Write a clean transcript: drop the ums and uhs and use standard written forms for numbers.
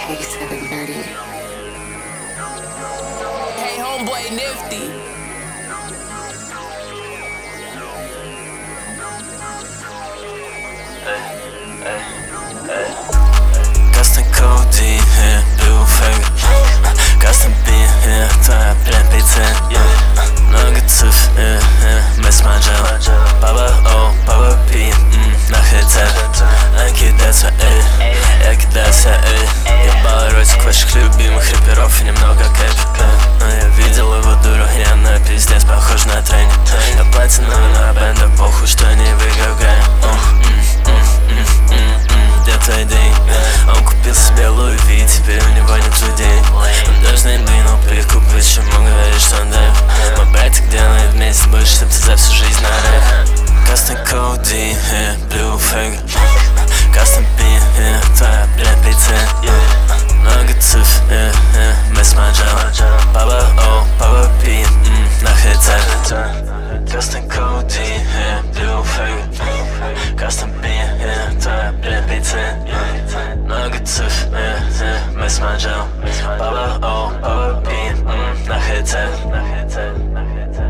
K730. Hey, homeboy, Nifty. Custom Cody, Blue Fake. Custom beat, твоя прям пицца. Много цифр, мессенджер. Папа О, папа Пи, на хэдзе. Она кидается, я кидался, ебал ротик ваших любимых рэперов и немного кэп. Но я видел его дуру, я на пиздец похож на тренер. Я платиновый на бенда, похуй, что не выиграю в грани. Где твои деньги? Он купил себе Луи Ви, теперь у него нет людей. Он даже не двинул плитку, почему говоришь, что он дэп? Мой братик делает вместе больше, чтоб ты за всю жизнь на рэп. Custom Cody, Blue Fake. Custom B, твоя прям пицца. Много цифр, мессенджер. Папа О, папа Пи, на хэдзе. Custom Cody, Blue Fake. Custom B, твоя прям пицца. Много цифр, мессенджер. Папа О, папа Пи, на хэдзе.